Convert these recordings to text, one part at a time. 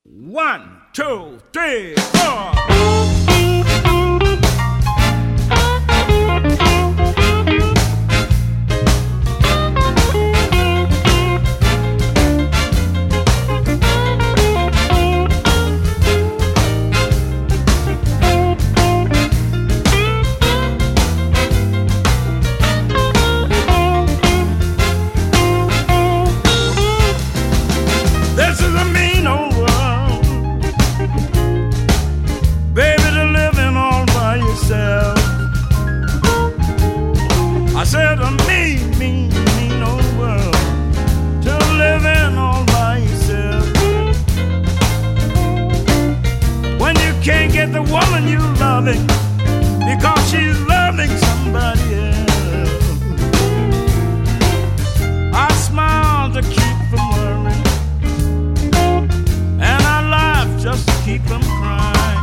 One, two, three, four. This is a mean old world, baby, to living all by yourself. I said a mean, mean, mean old world, to living all by yourself. When you can't get the woman you loving because she's loving somebody else, I smile to keep from worrying, and I laugh just to keep from crying.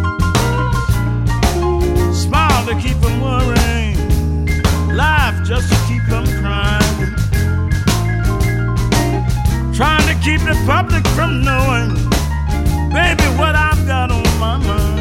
Smile to keep from worrying, laugh just to keep from crying. Trying to keep the public from knowing, baby, what I've got on my mind.